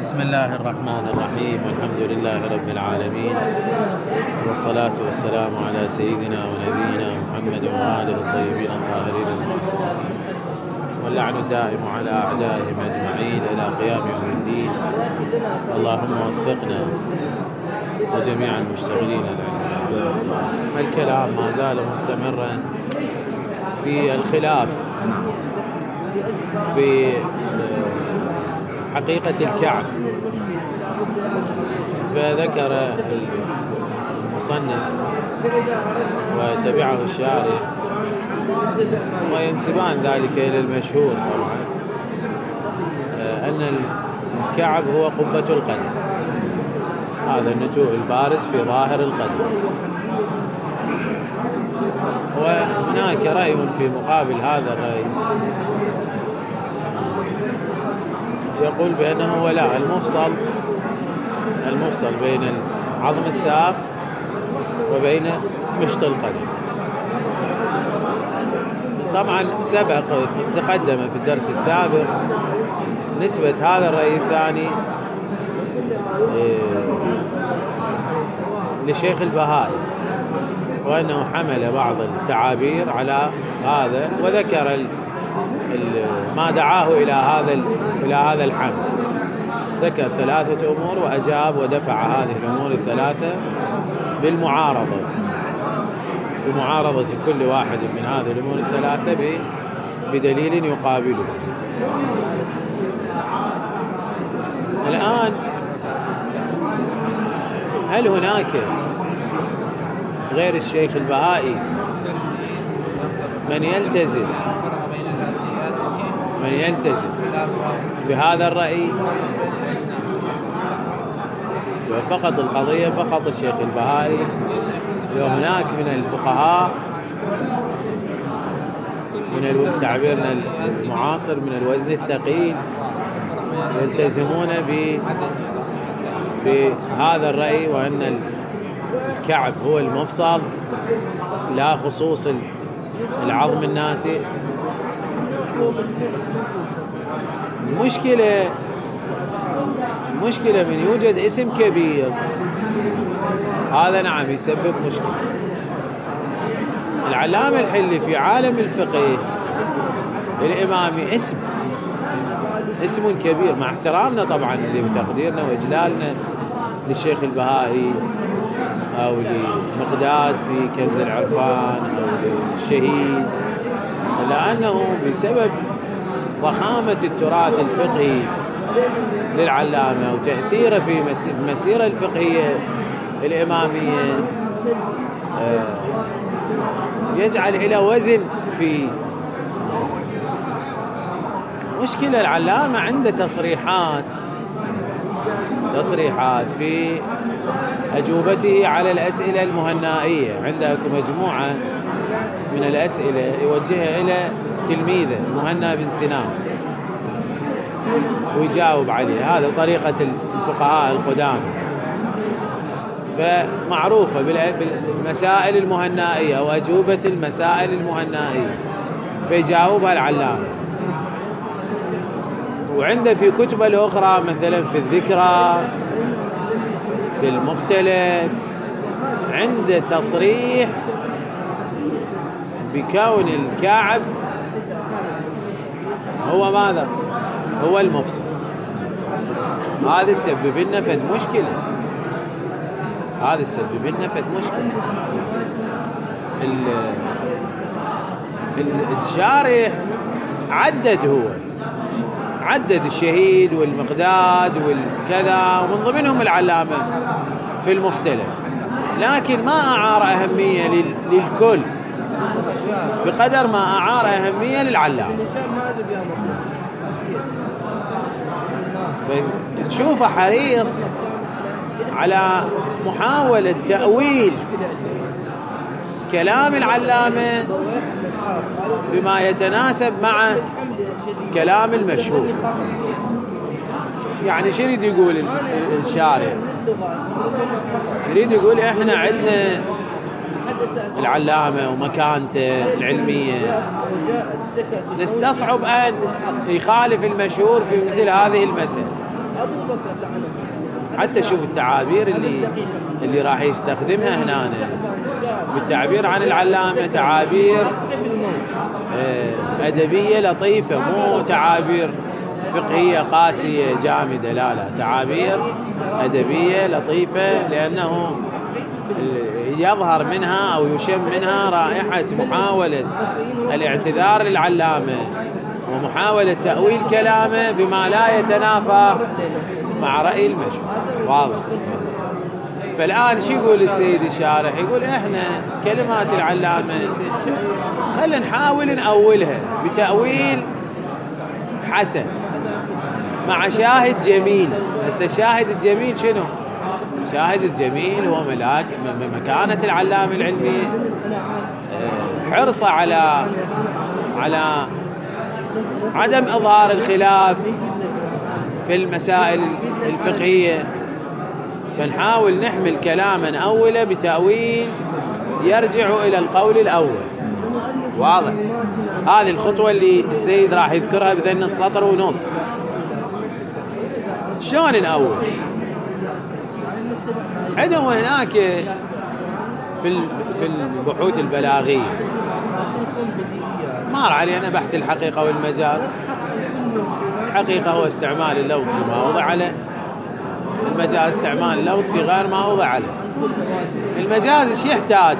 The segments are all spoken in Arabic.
بسم الله الرحمن الرحيم، والحمد لله رب العالمين، والصلاة والسلام على سيدنا ونبينا محمد وآله الطيبين الطاهرين المعصومين، واللعن الدائم على أعدائهم أجمعين إلى قيام يوم الدين. اللهم وفقنا وجميع المشتغلين العلم. الكلام ما زال مستمرا في الخلاف في حقيقة الكعب، فذكر المصنف وتبعه الشارح وينسبان ذلك إلى المشهور طبعا أن الكعب هو قبة القدم، هذا النتوء البارز في ظاهر القدم. وهناك رأي في مقابل هذا الرأي يقول بأنه هو لا، المفصل بين عظم الساق وبين مشط القدم. طبعا سبق تقدم في الدرس السابق نسبة هذا الرأي الثاني لشيخ البهائي، وأنه حمل بعض التعابير على هذا وذكر ما دعاه إلى هذا الحمل. ذكر 3 أمور وأجاب ودفع هذه الأمور الثلاثة بمعارضة كل واحد من هذه الأمور الثلاثة بدليل يقابله. الآن هل هناك غير الشيخ البهائي من يلتزم بهذا الرأي؟ وفقط القضية فقط الشيخ البهائي، وهناك من الفقهاء من تعبيرنا المعاصر من الوزن الثقيل يلتزمون بهذا الرأي، وأن الكعب هو المفصل لا خصوص العظم الناتئ. المشكلة من يوجد اسم كبير، هذا نعم يسبب مشكلة. العلامة الحلي في عالم الفقه الإمامي اسم كبير، مع احترامنا طبعا لتقديرنا وإجلالنا للشيخ البهائي أو لمقداد في كنز العرفان أو للشهيد، لأنه بسبب ضخامة التراث الفقهي للعلامة وتأثيره في المسيرة الفقهية الإمامية يجعل إلى وزن في مشكلة. العلامة عنده تصريحات في أجوبته على الأسئلة المهنائية. عنده مجموعة من الأسئلة يوجهها إلى تلميذه مهنا بن سنان ويجاوب عليه. هذا طريقة الفقهاء القدامى، فمعروفة بالمسائل المهنائية أو أجوبة المسائل المهنائية، فيجاوبها العلامة. وعنده في كتب الأخرى مثلا في الذكرى في المختلف عنده تصريح بكون الكعب هو ماذا؟ هو المفصل. هذا يسبب لنا فد مشكلة. الشارح عدد الشهيد والمقداد والكذا، ومن ضمنهم العلامة في المختلف، لكن ما أعار أهمية للكل بقدر ما أعار أهمية للعلامة. فنشوفه حريص على محاولة تأويل كلام العلامة بما يتناسب مع كلام المشهور. يعني شو يريد يقول الشارع؟ يريد يقول احنا عندنا العلامة ومكانته العلمية نستصعب أن يخالف المشهور في مثل هذه المسألة. حتى شوف التعابير اللي راح يستخدمها هنا بالتعبير عن العلامة، تعابير أدبية لطيفة، مو تعابير فقهية قاسية جامدة، لا تعابير أدبية لطيفة، لأنه يظهر منها أو يشم منها رائحة محاولة الاعتذار للعلامة ومحاولة تأويل كلامه بما لا يتنافى مع رأي المشهور. واضح. فالآن شو يقول السيد الشارح؟ يقول احنا كلمات العلامة خلينا نحاول نأولها بتأويل حسن مع شاهد جميل. هسه الشاهد الجميل شنو؟ شاهد الجميل هو مكانة العلامة العلمية، حرصه على عدم إظهار الخلاف في المسائل الفقهية، فنحاول نحمل كلاما أولا بتأويل يرجع إلى القول الأول. واضح. هذه الخطوة اللي السيد راح يذكرها بذن السطر ونص. شلون نأول؟ عندهم هناك في البحوث البلاغية مر علينا بحث الحقيقة والمجاز. الحقيقة هو استعمال اللفظ فيما وضع له، المجاز استعمال اللفظ في غير ما وضع له. المجاز ايش يحتاج؟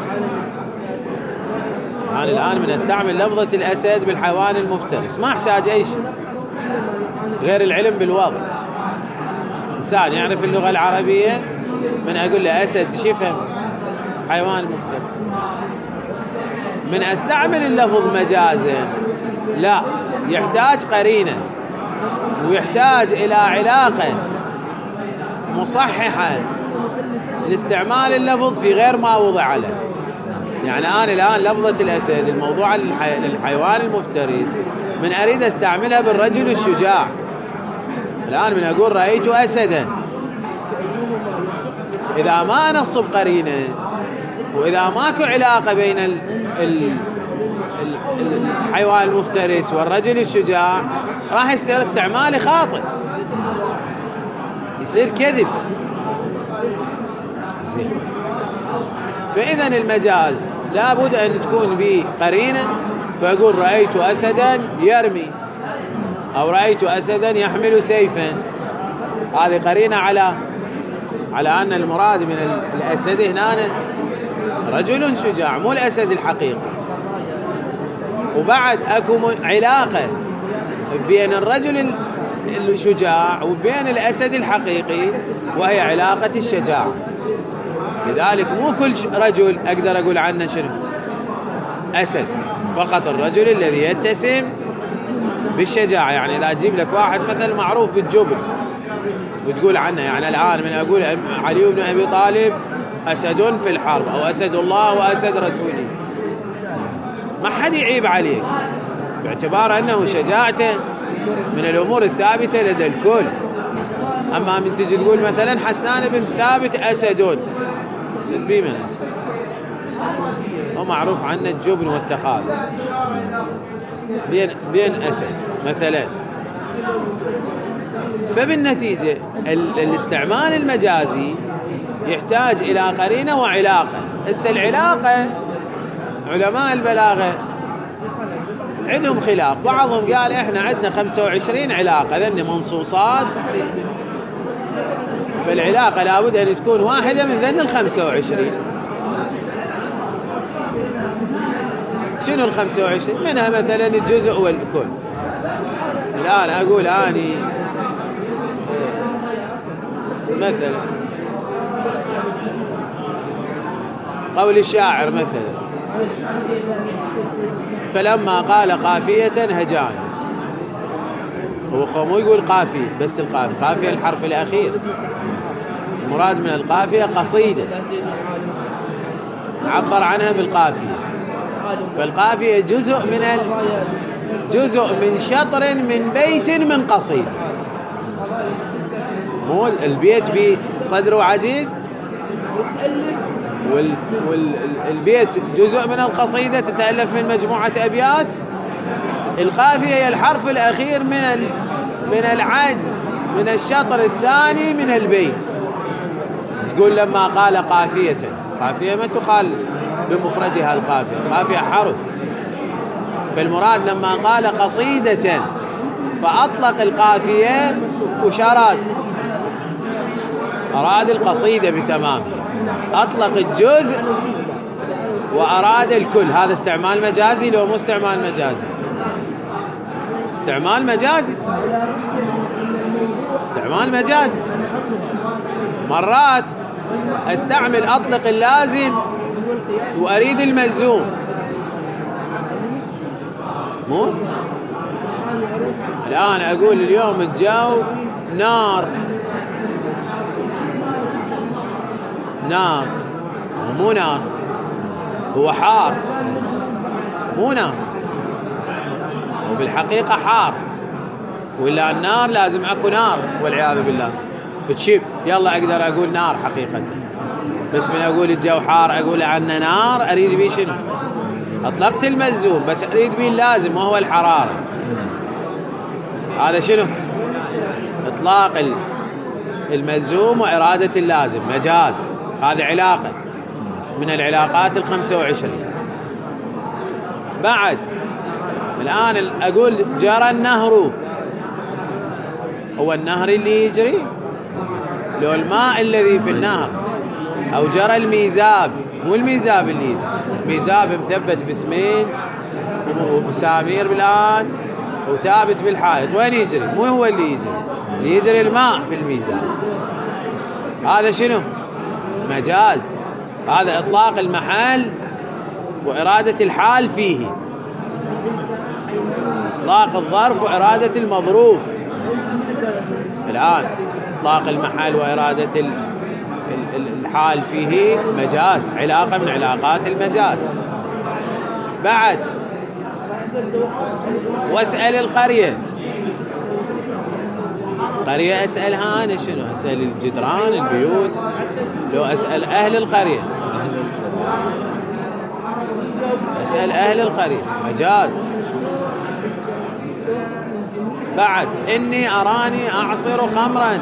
أنا الآن من أستعمل لفظة الأسد بالحيوان المفترس، ما أحتاج أي شيء غير العلم بالوضع. إنسان يعرف اللغة العربية من أقول له أسد شفهم حيوان مفترس. من أستعمل اللفظ مجازا لا، يحتاج قرينة ويحتاج إلى علاقة مصححة لاستعمال اللفظ في غير ما وضع له. يعني أنا الآن لفظة الأسد الموضوع للحيوان المفترس من أريد أستعملها بالرجل الشجاع. الآن من أقول رأيت أسدا، إذا ما نصب قرينة وإذا ماكو علاقة بين الحيوان المفترس والرجل الشجاع راح يصير استعمالي خاطئ، يصير كذب. فإذا المجاز لابد أن تكون به قرينة، فأقول رأيت أسدا يرمي أو رأيت أسدا يحمل سيفا، هذه قرينة على أن المراد من الأسد هنا رجل شجاع مو الأسد الحقيقي. وبعد أكو علاقة بين الرجل الشجاع وبين الأسد الحقيقي وهي علاقة الشجاعة. لذلك مو كل رجل أقدر أقول عنه شنو أسد، فقط الرجل الذي يتسم بالشجاعة. يعني إذا أجيب لك واحد مثل معروف بالجبن وتقول عنه، يعني الآن من أقول علي بن أبي طالب أسد في الحرب أو أسد الله وأسد رسوله، ما حد يعيب عليك باعتبار أنه شجاعته من الأمور الثابتة لدى الكل. أما من تجي تقول مثلا حسان بن ثابت أسد، أسد بي من أسد، هو معروف عنه الجبن والتخاذل بين أسد مثلا. فبالنتيجة الاستعمال المجازي يحتاج إلى قرينة وعلاقة. هسه العلاقة علماء البلاغة عندهم خلاف، بعضهم قال احنا عندنا 25 علاقة ذن منصوصات، فالعلاقة لابد أن تكون واحدة من ذن 25. شنو 25؟ منها مثلا الجزء والكل. الآن أقول أني مثلا قول الشاعر مثلا فلما قال قافية هجان، هو مو يقول قافية بس، قافية الحرف الأخير، المراد من القافية قصيدة عبر عنها بالقافية. فالقافية جزء من شطر من بيت من قصيدة، مو البيت بصدره عجيز والبيت جزء من القصيدة تتألف من مجموعة أبيات. القافية هي الحرف الأخير من العجز من الشطر الثاني من البيت. يقول لما قال قافية، قافية ما تقال بمفردها القافية، القافية حرف، فالمراد لما قال قصيدة فأطلق القافية وش أراد؟ أراد القصيدة بتمام، أطلق الجزء وأراد الكل. هذا استعمال مجازي لو مو استعمال مجازي؟ استعمال مجازي، استعمال مجازي. مرات استعمل أطلق اللازم وأريد الملزوم، مو الآن أقول اليوم الجو نار، نار ومو نار، هو حار مو نار، وبالحقيقة حار، وإلا النار لازم أكو نار والعياذ بالله بتشب. يلا أقدر أقول نار حقيقة، بس من أقول الجو حار أقول عنه نار أريد بيه شنو؟ أطلقت الملزوم بس أريد بيه اللازم وهو الحرارة. هذا شنو؟ إطلاق الملزوم وإرادة اللازم، مجاز. هذه علاقة من العلاقات 25. بعد الآن أقول جرى النهر، هو النهر اللي يجري لو الماء الذي في النهر، أو جرى الميزاب، مو الميزاب اللي يجري، ميزاب مثبت بسمنت وبسامير بالآن وثابت بالحائط، وين يجري؟ مو هو اللي يجري، اللي يجري الماء في الميزاب. هذا شنو؟ مجاز. هذا إطلاق المحل وإرادة الحال فيه، إطلاق الظرف وإرادة المظروف. الآن إطلاق المحل وإرادة الحال فيه مجاز، علاقة من علاقات المجاز. بعد واسأل القرية، قرية أسألها أنا شنو؟ أسأل الجدران البيوت، لو أسأل أهل القرية، أسأل أهل القرية، مجاز. بعد إني أراني أعصر خمرا،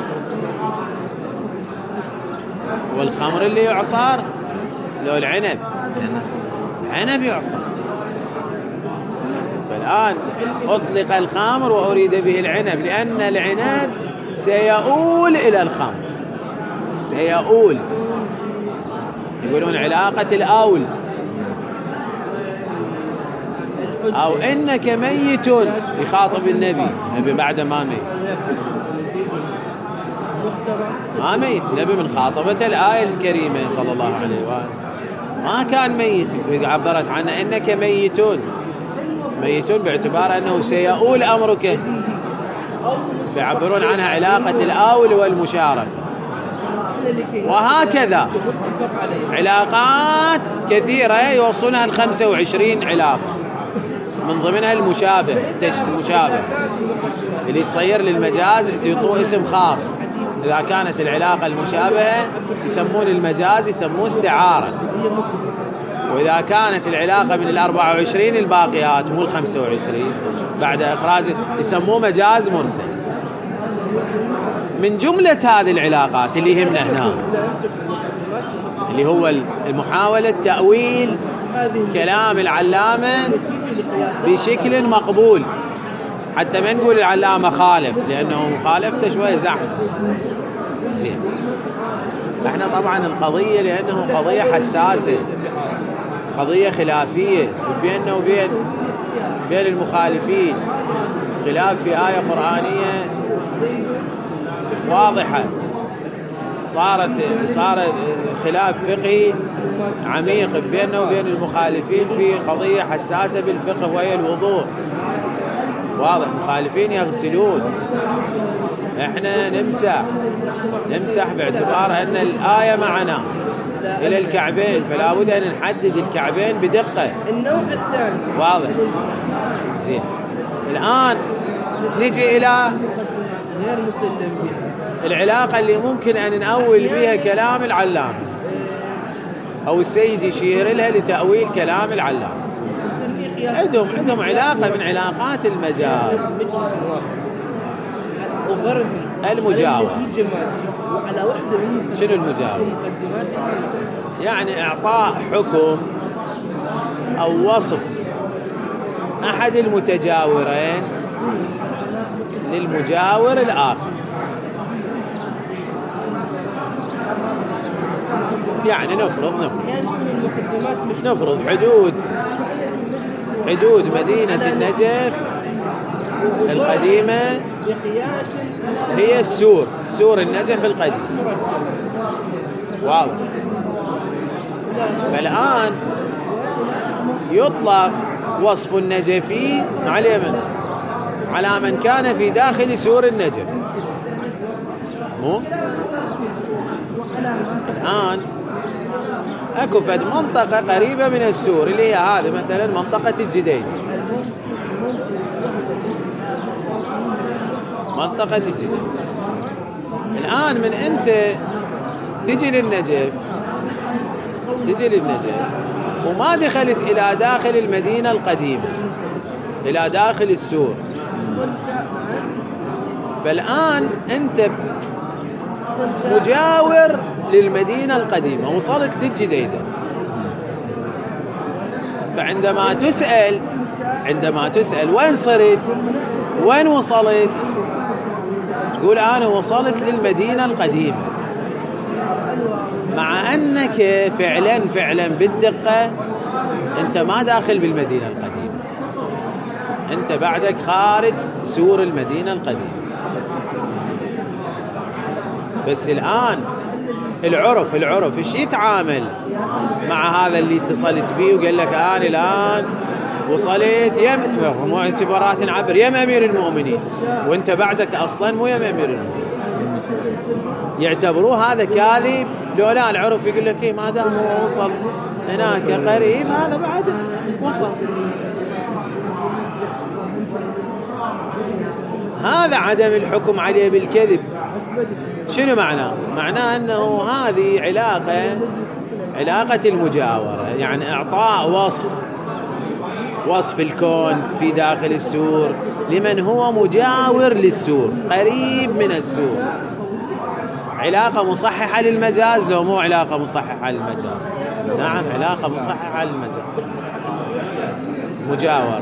والخمر اللي يعصر لو العنب، العنب يعصر. فالآن أطلق الخمر وأريد به العنب، لأن العنب سيؤول إلى الخمر، سيؤول. يقولون علاقة الأول. أو إنك ميت، يخاطب النبي بعد ما ميت، ما ميت النبي من خاطبة الآية الكريمة صلى الله عليه وآله، ما كان ميت، عبرت عنه إنك ميتون، ميتون باعتبار أنه سيؤول أمرك، فيعبرون عنها علاقة الآول والمشاركة. وهكذا علاقات كثيرة يوصلها 25 علاقة، من ضمنها المشابه، المشابه اللي تصير للمجاز يعطوه اسم خاص. إذا كانت العلاقة المشابهة يسمون المجاز يسموه استعارة، وإذا كانت العلاقة من 24 الباقيات مو 25 بعد إخراج يسموه مجاز مرسل. من جملة هذه العلاقات اللي يهمنا هنا اللي هو المحاولة تأويل كلام العلامة بشكل مقبول، حتى ما نقول العلامة خالف، لأنه مخالفته شوية زحمة. زين، احنا طبعا القضية لأنه قضية حساسة، قضية خلافية بيننا وبين المخالفين، خلاف في آية قرآنية واضحة، صار خلاف فقهي عميق بيننا وبين المخالفين في قضية حساسة بالفقه وهي الوضوء. واضح، مخالفين يغسلون، احنا نمسح باعتبار ان الآية معنا الى الكعبين، فلا بد ان نحدد الكعبين بدقة. النوع الثاني واضح. زين، الآن نجي الى العلاقة اللي ممكن ان نأول بها كلام العلامة او السيد يشير لها لتأويل كلام العلامة. عندهم علاقة من علاقات المجاز. المجاور. وعلى وحدة من شنو المجاور؟ يعني إعطاء حكم أو وصف أحد المتجاورين للمجاور الآخر. يعني نفرض حدود مدينة النجف القديمة هي سور النجف القديم، واضح. فالآن يطلق وصف النجفي على من كان في داخل سور النجف. مو الآن اكو فد منطقة قريبة من السور اللي هي هذه مثلا منطقة الجديد. الآن من أنت تجي للنجف وما دخلت إلى داخل المدينة القديمة، إلى داخل السور، فالآن أنت مجاور للمدينة القديمة، وصلت للجديدة. فعندما تسأل وين صرت، وين وصلت، تقول أنا وصلت للمدينة القديمة، مع أنك فعلا بالدقة أنت ما داخل بالمدينة القديمة، أنت بعدك خارج سور المدينة القديمة. بس الآن العرف إيش يتعامل مع هذا اللي اتصلت به وقال لك أنا الآن وصلت مو اعتبارات نعبر يم أمير المؤمنين، وانت بعدك أصلا مو يم أمير المؤمنين، يعتبروه هذا كاذب. لولا العرف يقول لك إيه ما دام هو وصل هناك قريب هذا بعد وصل. هذا عدم الحكم عليه بالكذب. شنو معناه أنه هذه علاقة المجاورة، يعني إعطاء وصف الكون في داخل السور لمن هو مجاور للسور، قريب من السور. علاقة مصححة للمجاز لو مو علاقة مصححة للمجاز؟ نعم، علاقة مصححة للمجاز، مجاورة.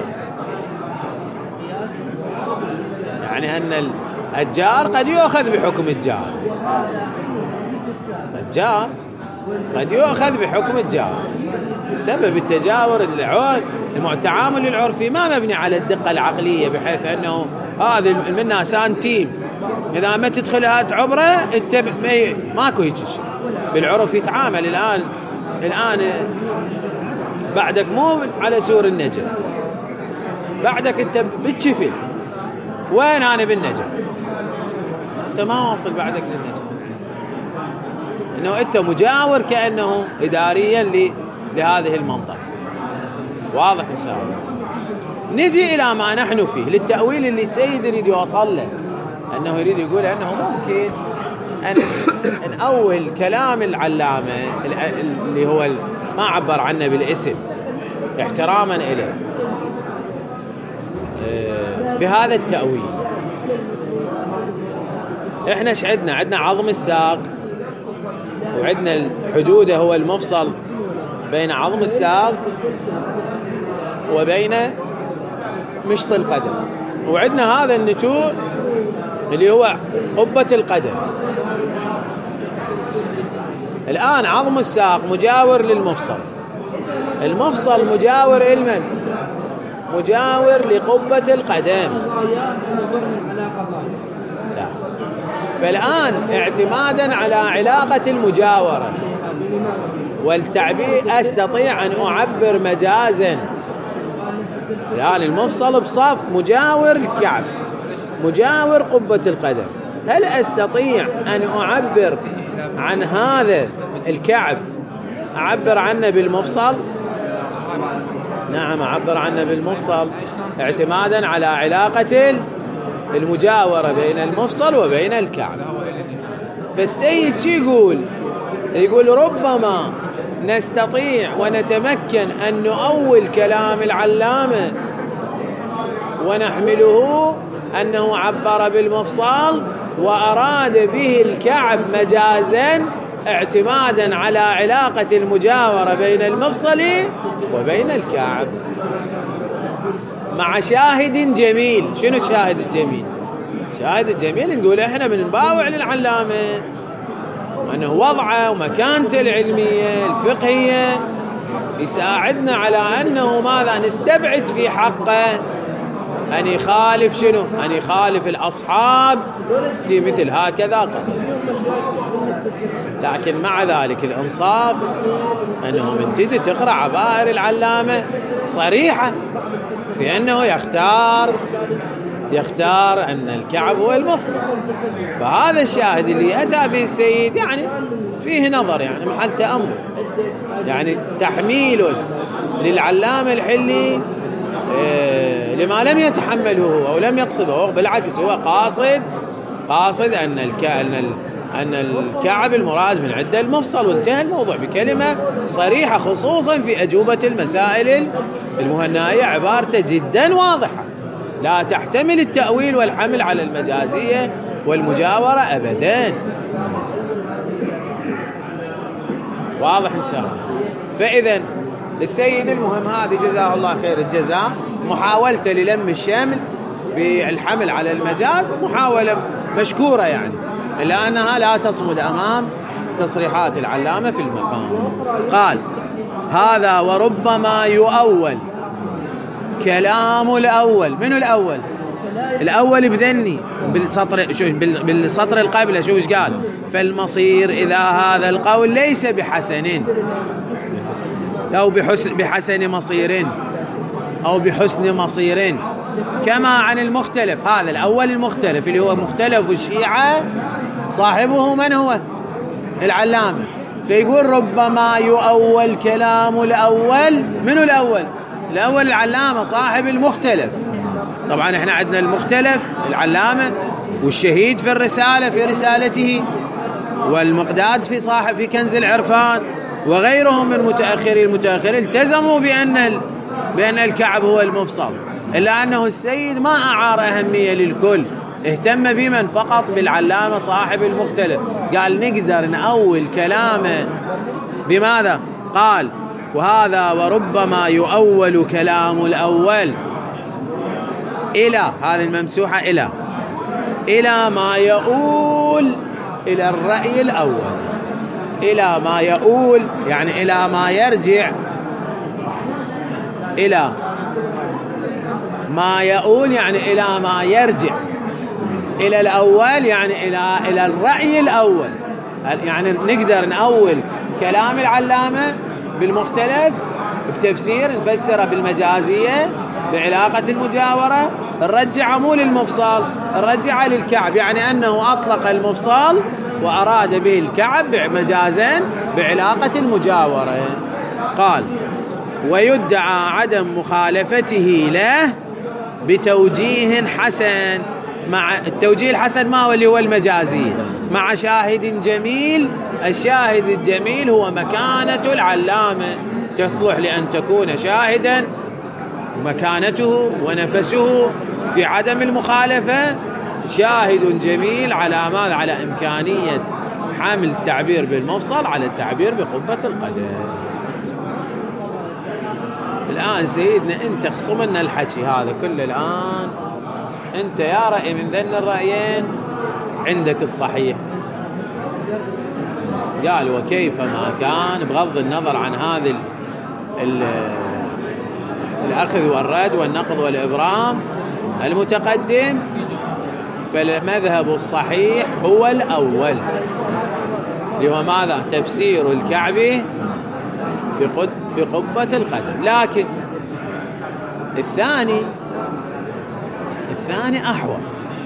يعني أن الجار قد يؤخذ بحكم الجار، قد يؤخذ بحكم الجار بسبب التجاور. التعامل العرفي ما مبني على الدقة العقلية، بحيث أنه هذا منا سانتيم إذا ما تدخلها تعبره أنت ماكو هيك شيء. بالعرف يتعامل الآن بعدك مو على سور النجف، بعدك أنت بالشفل. وين أنا بالنجف؟ أنت ما واصل بعدك للنجف، إنه أنت مجاور كأنه إداريا لهذه المنطقة. واضح إن شاء الله. نجي إلى ما نحن فيه، للتأويل اللي السيد يريد يوصل له، أنه يريد يقول أنه ممكن أن أول كلام العلامة اللي هو ما عبر عنه بالاسم احتراما إليه بهذا التأويل. إحنا عندنا عظم الساق، وعندنا الحدود هو المفصل بين عظم الساق وبين مشط القدم، وعندنا هذا النتوء اللي هو قبة القدم. الآن عظم الساق مجاور للمفصل، المفصل مجاور لمن؟ مجاور لقبة القدم. لا. فالآن اعتمادا على علاقة المجاورة والتعبير أستطيع أن أعبر مجازا. الآن المفصل بصف مجاور الكعب، مجاور قبة القدم. هل أستطيع أن أعبر عن هذا الكعب أعبر عنه بالمفصل؟ نعم، أعبر عنه بالمفصل اعتمادا على علاقة المجاورة بين المفصل وبين الكعب. فالسيد شو يقول ربما نستطيع ونتمكن أن نؤول كلام العلامة ونحمله أنه عبر بالمفصل وأراد به الكعب مجازا اعتمادا على علاقة المجاورة بين المفصل وبين الكعب مع شاهد جميل. شنو الشاهد الجميل؟ شاهد الجميل نقول احنا بنباوع للعلامة وأنه وضعه ومكانته العلمية الفقهية يساعدنا على أنه ماذا نستبعد في حقه أن يخالف شنو؟ أن يخالف الأصحاب في مثل هكذا قضية. لكن مع ذلك الإنصاف أنه من تجي تقرأ عبائر العلامة صريحة في أنه يختار أن الكعب هو المفصل. فهذا الشاهد اللي أتى به السيد يعني فيه نظر، يعني محل تأمل، يعني تحميل للعلامة الحلي لما لم يتحمله هو أو لم يقصده هو، بالعكس هو قاصد أن الكعب المراد من عدة المفصل، وانتهى الموضوع بكلمة صريحة خصوصا في أجوبة المسائل المهنائية. عبارته جدا واضحة لا تحتمل التأويل والحمل على المجازية والمجاورة أبدا. واضح إن شاء الله. فإذا السيد المهم هذه جزاه الله خير الجزاء محاولته للم الشمل بالحمل على المجاز محاولة مشكورة يعني، إلا أنها لا تصمد أمام تصريحات العلامة في المقام. قال هذا وربما يؤول كلام الأول. من الأول؟ الأول بذني بالسطر القبله. شوف ايش قال؟ فالمصير إذا هذا القول ليس بحسن أو بحسن مصير أو بحسن مصير كما عن المختلف. هذا الأول المختلف اللي هو مختلف الشيعة صاحبه من هو؟ العلامة. فيقول ربما يؤول كلام الأول. من الأول؟ الأول العلامة صاحب المختلف. طبعا احنا عندنا المختلف العلامة، والشهيد في الرسالة في رسالته، والمقداد في كنز العرفان، وغيرهم من المتأخرين التزموا بأن الكعب هو المفصل. إلا أنه السيد ما أعار أهمية للكل، اهتم بمن فقط؟ بالعلامة صاحب المختلف. قال نقدر نأول كلامه بماذا؟ قال وهذا وربما يؤول كلام الأول إلى هذه الممسوحة إلى ما يؤول إلى الرأي الأول. إلى ما يؤول يعني إلى ما يرجع، إلى ما يؤول يعني إلى ما يرجع إلى الأول، يعني إلى الرأي الأول. يعني نقدر نأول كلام العلامة بالمختلف بتفسير نفسره بالمجازية بعلاقة المجاورة، نرجع مو للمفصل، نرجع للكعب، يعني أنه أطلق المفصل وأراد به الكعب مجازا بعلاقة المجاورة. قال ويدعى عدم مخالفته له بتوجيه حسن. مع التوجيه الحسن ما هو اللي هو المجازي؟ مع شاهد جميل. الشاهد الجميل هو مكانة العلامة، تصلح لأن تكون شاهدا، مكانته ونفسه في عدم المخالفة شاهد جميل على ماذا؟ على إمكانية حمل التعبير بالمفصل على التعبير بقبة القدم. الآن سيدنا أنت خصمنا الحكي هذا كله، الآن أنت يا رأي من ذن الرأيين عندك الصحيح. قال وكيف ما كان بغض النظر عن هذا الأخذ والرد والنقض والإبرام المتقدم، فالمذهب الصحيح هو الأول اللي هو ماذا؟ تفسير الكعبة بقبة القدم. لكن الثاني أحوط.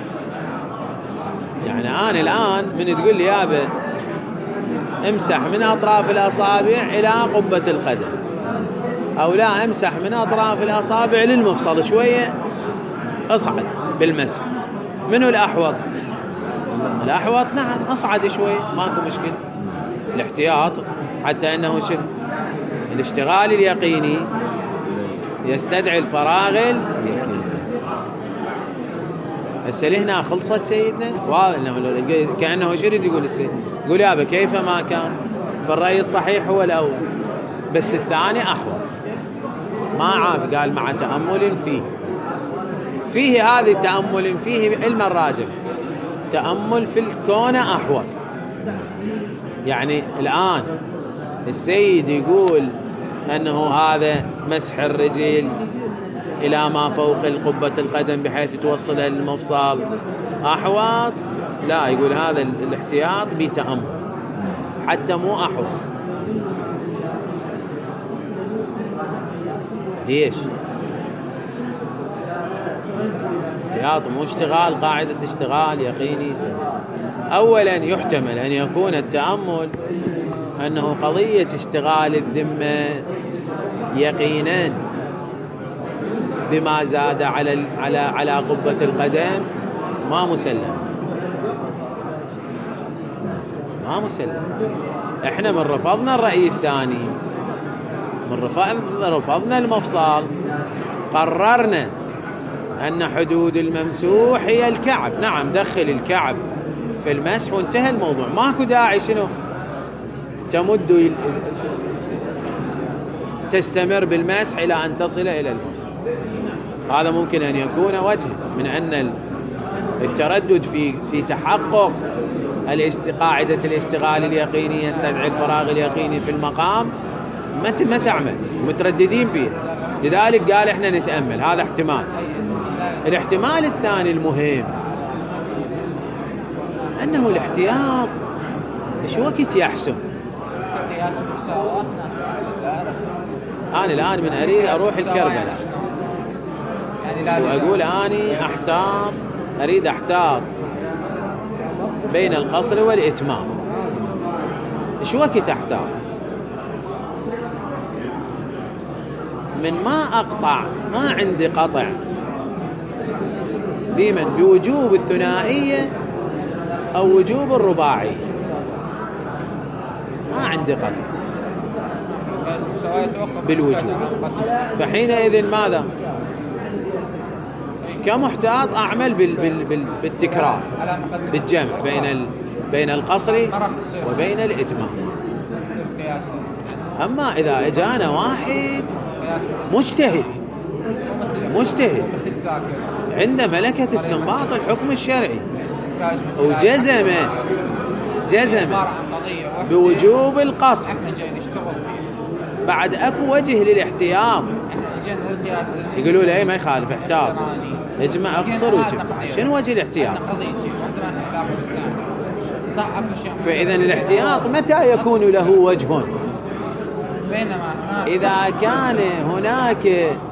يعني أنا الآن من تقول لي يابا امسح من أطراف الأصابع إلى قبة القدم، أو لا امسح من أطراف الأصابع للمفصل شوية، اصعد بالمسح. منو الأحوط؟ الأحوط نعم اصعد شوية، ماكو مشكلة. الاحتياط حتى أنه شنو؟ الاشتغال اليقيني يستدعي الفراغ هسه هنا خلصت سيدنا، كأنه شو يريد يقول السيد؟ يقول يابا كيفما كان فالرأي الصحيح هو الأول، بس الثاني أحوط. ما عاب، قال مع تأمل فيه هذه التأمل فيه علم الراجح، تأمل في الكون أحوط. يعني الآن السيد يقول أنه هذا مسح الرجل إلى ما فوق القبة القدم بحيث توصل للمفصل أحوط، لا، يقول هذا الاحتياط بتأمل حتى مو أحوط. ليش؟ احتياط مو اشتغال، قاعدة اشتغال يقيني. أولا يحتمل أن يكون التأمل أنه قضية اشتغال الذمة يقينا بما زاد على قبة القدم ما مسلم. احنا من رفضنا الرأي الثاني، من رفضنا المفصل، قررنا أن حدود الممسوح هي الكعب. نعم، دخل الكعب في المسح وانتهى الموضوع، ماكو داعي شنو تمد تستمر بالمسح إلى أن تصل إلى المفصل. هذا ممكن أن يكون وجه من أن التردد في تحقق قاعدة الاشتغال اليقيني يستدعي الفراغ اليقيني في المقام ما تعمل، مترددين به، لذلك قال احنا نتأمل. هذا احتمال. الاحتمال الثاني المهم أنه الاحتياط إيش وقت يحسن. أنا الآن من أريد أروح الكربلاء وأقول أني أريد أحتاط بين القصر والإتمام، إيش وقت أحتاط؟ من ما أقطع، ما عندي قطع بوجوب الثنائية أو وجوب الرباعية، ما عندي قطع بالوجوب، فحينئذ ماذا؟ كمحتاط أعمل بالتكرار، بالجمع بين القصر وبين الإتمام. أما إذا اجانا واحد مجتهد عنده ملكة استنباط الحكم الشرعي وجزم بوجوب القصر، بعد اكو وجه للاحتياط، يقولوا له ما يخالف احتاط، اجمع اقصر وجمع. شنو وجه الاحتياط؟ فاذا الاحتياط متى يكون له وجه؟ إذا كان هناك،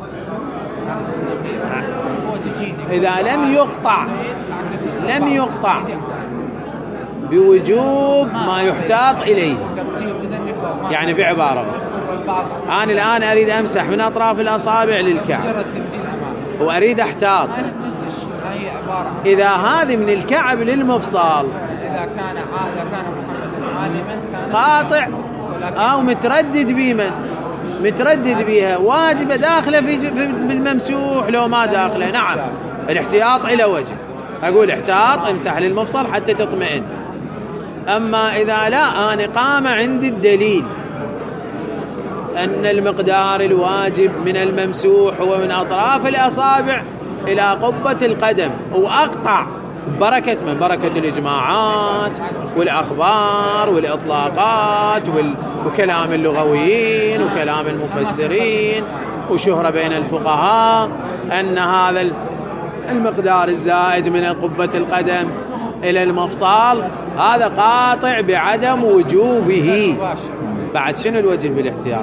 إذا لم يقطع بوجوب ما يحتاط إليه. يعني بعبارة، أنا الآن أريد أمسح من أطراف الأصابع للكعب وأريد أحتاط، إذا هذه من الكعب للمفصل إذا كان محمد عالما قاطع أو متردد بها، واجب داخله بالممسوح لو ما داخله. نعم، الاحتياط إلى وجه، أقول احتاط امسح للمفصل حتى تطمئن. أما إذا لا، أنا قام عندي الدليل أن المقدار الواجب من الممسوح هو من أطراف الأصابع إلى قبة القدم، وأقطع بركة الإجماعات والأخبار والإطلاقات وكلام اللغويين وكلام المفسرين وشهرة بين الفقهاء أن هذا المقدار الزائد من قبة القدم إلى المفصل هذا قاطع بعدم وجوبه. بعد شنو الوجه بالاحتياط؟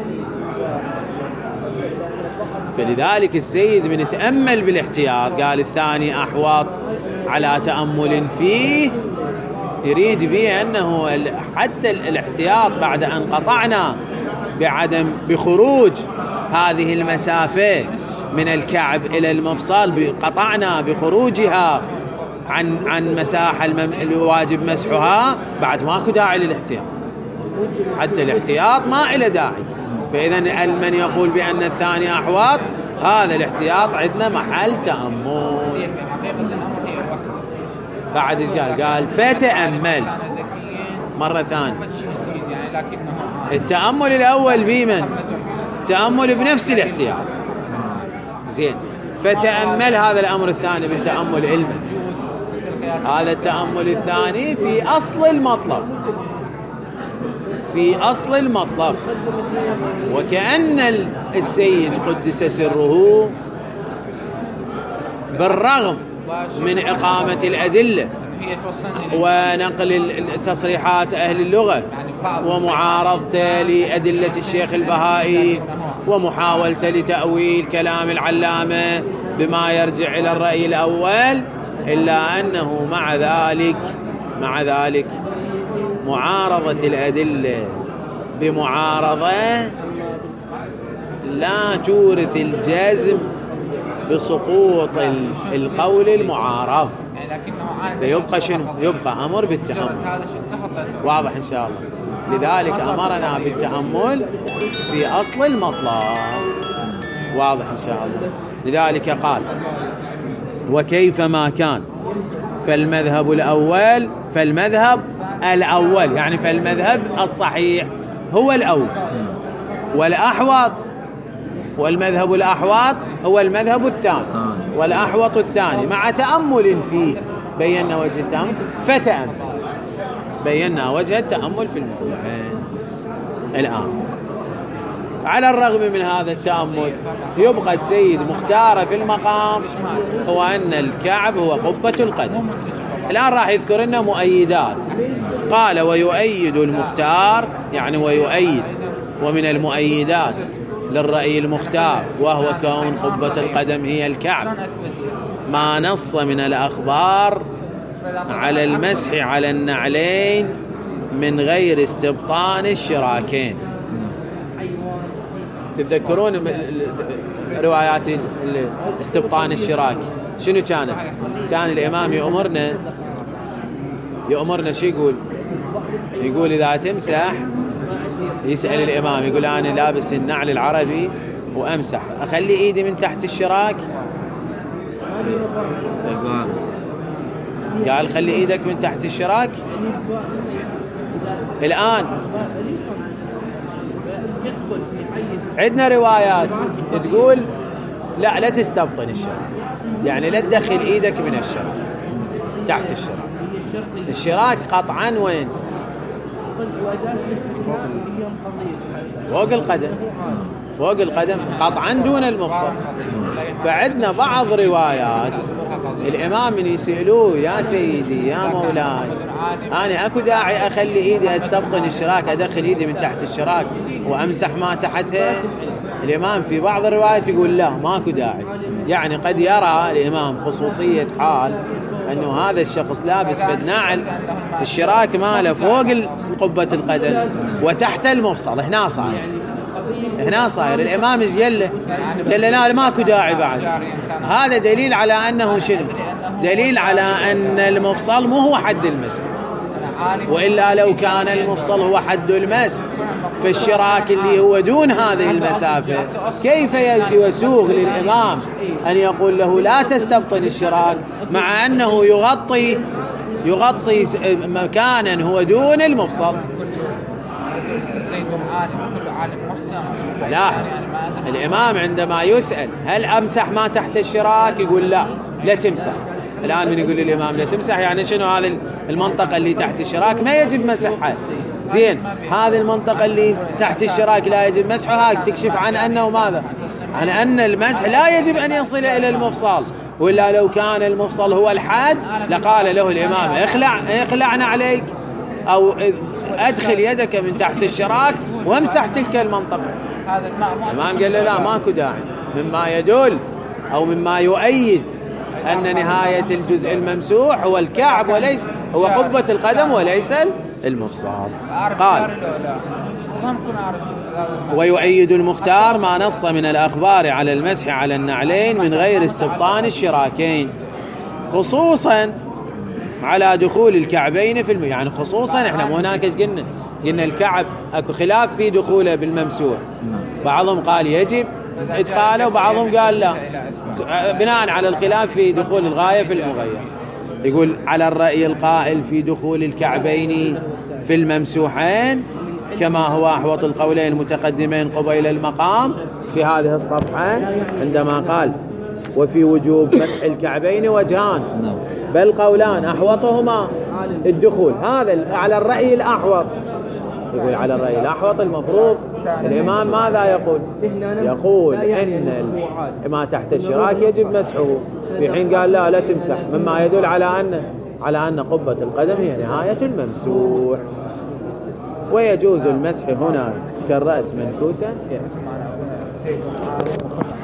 فلذلك السيد من تأمل بالاحتياط قال الثاني أحوط على تأمل فيه، يريد به أنه حتى الاحتياط بعد أن قطعنا بخروج هذه المسافة من الكعب إلى المفصل، قطعنا بخروجها عن مساحة الواجب مسحها، بعد ماكو داعي للاحتياط، حتى الاحتياط ما إلى داعي. فإذا من يقول بأن الثاني أحوط، هذا الاحتياط عندنا محل تأمل. في حقيقة الأمر بعد ايش قال فتأمل مرة ثانية. يعني لكنه التأمل الأول بمن؟ تأمل بنفس الاحتياط. زين، فتأمل هذا الأمر الثاني من تأمل علمه. هذا التأمل الثاني في أصل المطلب، في أصل المطلب. وكأن السيد قدس سره بالرغم من إقامة الأدلة ونقل تصريحات أهل اللغة ومعارضته لأدلة الشيخ البهائي ومحاولته لتأويل كلام العلامة بما يرجع إلى الرأي الأول، إلا أنه مع ذلك معارضة الأدلة بمعارضة لا تورث الجزم بسقوط القول المعارض، فيبقى شنو؟ يبقى أمر بالتأمل. واضح إن شاء الله. لذلك أمرنا بالتأمل في أصل المطلب. واضح إن شاء الله. لذلك قال وكيفما كان فالمذهب الأول يعني فالمذهب الصحيح هو الأول، والأحوط والمذهب الأحوط هو المذهب الثاني، والأحوط الثاني مع تأمل فيه. بينا وجه التأمل فتأمل، بينا وجه التأمل في الموضوعين. الآن على الرغم من هذا التأمل يبقى السيد مختار في المقام هو أن الكعب هو قبة القدم. الآن راح يذكر لنا مؤيدات. قال ويؤيد المختار، يعني ويؤيد، ومن المؤيدات للرأي المختار وهو كون قبة القدم هي الكعب ما نص من الأخبار على المسح على النعلين من غير استبطان الشراكين. تتذكرون روايات استبطان الشراك شنو كانت؟ كان الإمام يأمرنا شو يقول إذا تمسح يسأل الإمام يقول أنا لابس النعل العربي وأمسح، أخلي إيدي من تحت الشراك؟ قال خلي إيدك من تحت الشراك. الآن عندنا روايات تقول لا تستبطن الشراك، يعني لا تدخل إيدك من الشراك تحت الشراك. الشراك قطعا وين؟ فوق القدم قطعا دون المفصل. فعندنا بعض روايات الإمام من يسألوه يا سيدي يا مولاي أنا أكو داعي أخلي إيدي أستبطن الشراك، أدخل إيدي من تحت الشراك وأمسح ما تحتها؟ الإمام في بعض الروايات يقول لا ماكو داعي. يعني قد يرى الإمام خصوصية حال أنه هذا الشخص لابس بدناعل الشراك ماله فوق قبة القدم وتحت المفصل. هنا صاير الإمام قال له لا ماكو داعي بعد. هذا دليل على أنه شنو؟ دليل على أن المفصل مو هو حد المسح، وإلا لو كان المفصل هو حد المسح فالشراك اللي هو دون هذه المسافة كيف يسوغ للإمام أن يقول له لا تستبطن الشراك مع أنه يغطي مكانا هو دون المفصل؟ لاحظ الإمام عندما يسأل هل أمسح ما تحت الشراك يقول لا تمسح. الآن من يقول للإمام لا تمسح يعني شنو؟ هذه المنطقة اللي تحت الشراك ما يجب مسحها. زين، هذه المنطقة اللي تحت الشراك لا يجب مسحها، تكشف عن أنه ماذا؟ عن أن المسح لا يجب أن يصل إلى المفصل، ولا لو كان المفصل هو الحد لقال له الإمام اخلعنا عليك أو أدخل يدك من تحت الشراك وامسح تلك المنطقة. الإمام قال له لا ماكو داعي، مما يدل أو مما يؤيد أن نهاية الجزء الممسوح هو الكعب وليس هو قبة القدم وليس المفصل. قال ويؤيد المختار ما نص من الأخبار على المسح على النعلين من غير استبطان الشراكين، خصوصا على دخول الكعبين في يعني خصوصا احنا مو هناك قلنا الكعب اكو خلاف في دخوله بالممسوح، بعضهم قال يجب ادخاله وبعضهم قال لا، بناء على الخلاف في دخول الغاية في المغير. يقول على الرأي القائل في دخول الكعبين في الممسوحين كما هو أحوط القولين المتقدمين قبيل المقام في هذه الصفحة، عندما قال وفي وجوب مسح الكعبين وجهان بل قولان أحوطهما الدخول، هذا على الرأي الأحوط. يقول على الرأي الأحوط المفروض الإمام ماذا يقول؟ يقول إن ما تحت الشراك يجب مسحه، في حين قال لا تمسح، مما يدل على أن قبة القدم هي نهاية الممسوح، ويجوز المسح هنا كالرأس منكوسا.